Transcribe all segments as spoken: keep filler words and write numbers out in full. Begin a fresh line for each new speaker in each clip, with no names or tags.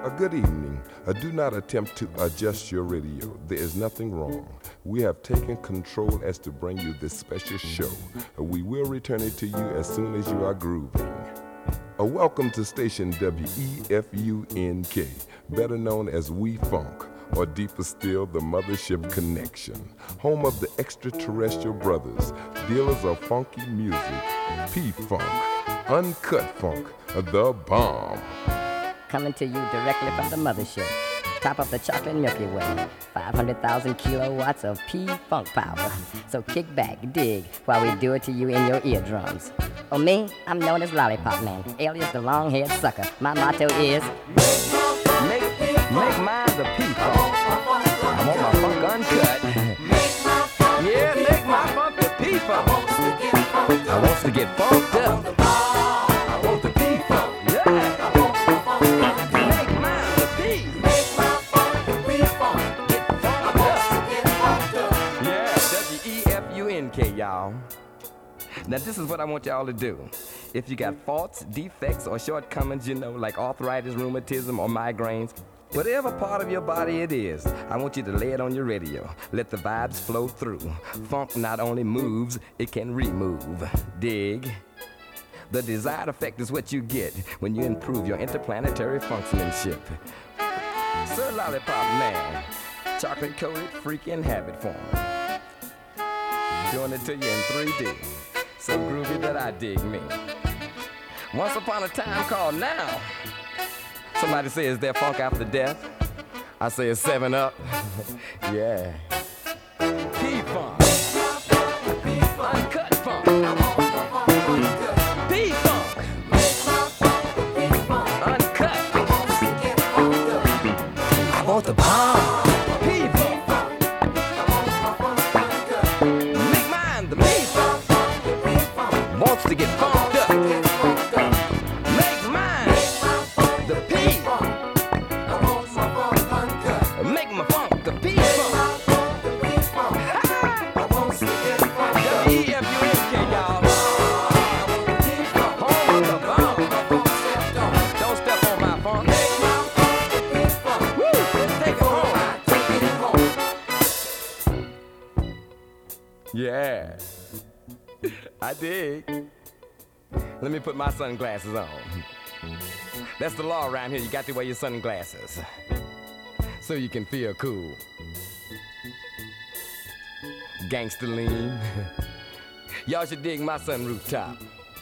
A good evening. Uh, do not attempt to adjust your radio. There is nothing wrong. We have taken control as to bring you this special show. Uh, we will return it to you as soon as you are grooving. Uh, welcome to station W E F U N K, better known as We Funk, or deeper still, the Mothership Connection, home of the extraterrestrial brothers, dealers of funky music, P-Funk, Uncut Funk, the bomb.
Coming to you directly from the mothership, top of the chocolate Milky Way, five hundred thousand kilowatts of P-Funk power. So kick back, dig, while we do it to you in your eardrums. Oh, me, I'm known as Lollipop Man, alias the long-haired sucker. My motto is,
Make, make mine the P-Funk. I want my funk uncut. Yeah, make my funk the P-Funk. I want to get funked up. I want the P-Funk. Yeah. Make mine the P. Get funked up. Yeah, W E F U N K, y'all. Now this is what I want y'all to do. If you got faults, defects, or shortcomings, you know, like arthritis, rheumatism, or migraines, whatever part of your body it is, I want you to lay it on your radio. Let the vibes flow through. Funk not only moves, it can remove. Dig? The desired effect is what you get when you improve your interplanetary functionship. Sir Lollipop Man, chocolate-coated freaking habit form. Doing it to you in three D. So groovy that I dig me. Once upon a time called now. Somebody says they're funk after death. I say it's seven up. Yeah. P-Funk. Uncut funk. P-Funk. Uncut. I want the bomb. P-Funk. Make mine the P-Funk. Wants to get funked up. Make mine the P. Make my funk the P-Funk. W E F U N K, y'all. Home of the bomb. Don't step on my funk. Woo, let's take it home. Yeah, I dig. Let me put my sunglasses on. That's the law around here. You got to wear your sunglasses so you can feel cool. Gangsta lean. Y'all should dig my sunroof top.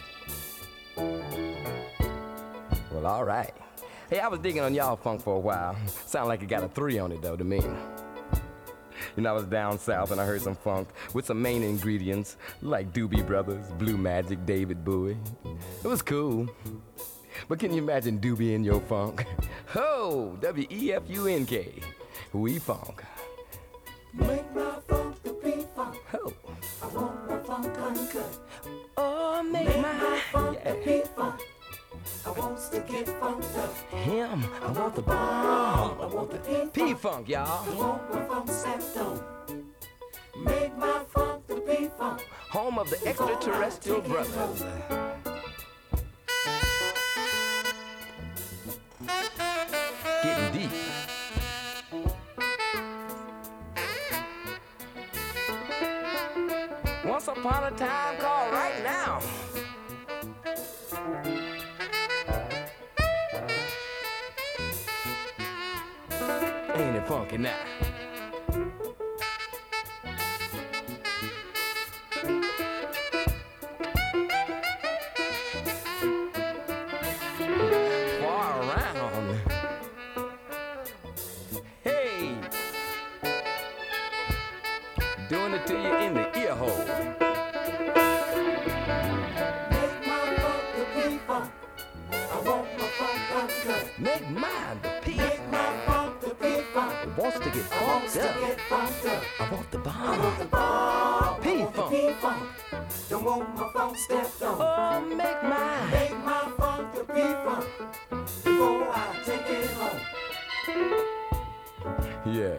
Well, all right. Hey, I was digging on y'all funk for a while. Sound like it got a three on it, though, to me. You know, I was down south and I heard some funk with some main ingredients like Doobie Brothers, Blue Magic, David Bowie. It was cool. But can you imagine Doobie in your funk? Ho! W E F U N K. We funk.
Make my funk the P-Funk.
Ho!
I want my funk uncut.
Oh, make,
Make
my,
my funk
yeah.
the P-Funk. I want to get funked up.
Him. I want the
bomb.
bomb.
I want the P-Funk.
P-Funk, y'all.
I want my funk stepped on. Make my funk the P-Funk.
Home of the extraterrestrial brothers. Getting deep. Once upon a time called right now. Ain't it funky now? Far around. Hey, doing it to you in the ear hole.
Make my funk the P-Funk. I want my funk uncut.
Make mine the P.
Make my funk the P-Funk.
It wants to get
I want
funked
to
up.
get funked up.
I want the
I want the
bomb.
bomb.
P-Funk.
P-Funk. Don't want my funk stepped on.
Oh, make mine.
Make my funk the P-Funk before I take it home.
Yeah.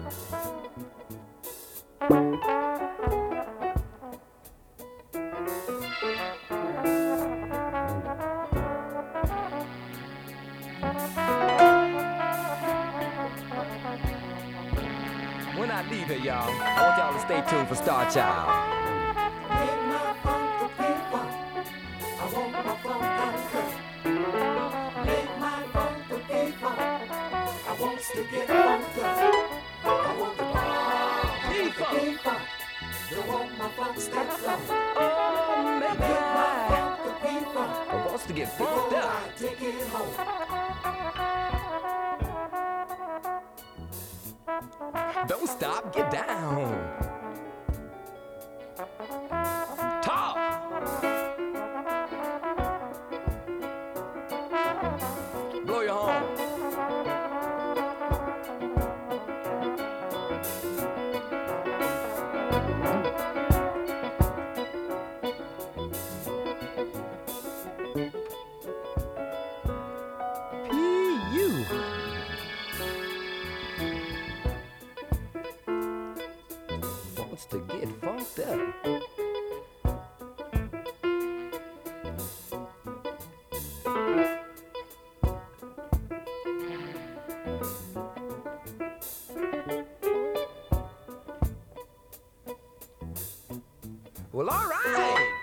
When I leave here, y'all, I want y'all to stay tuned for Star Child.
Make my funk the P-Funk. I want my funk uncut. Make my funk the P-Funk. I want to get funked up. I want the funk,
P-Funk.
P-Funk. You want my funk stepped up.
Oh,
Make my
man.
funk the P-Funk.
I wants to get funked
Before
up.
I take it home.
Don't stop, get down. Talk. Blow your horn. P U. Wants to get funked up. Well, all right.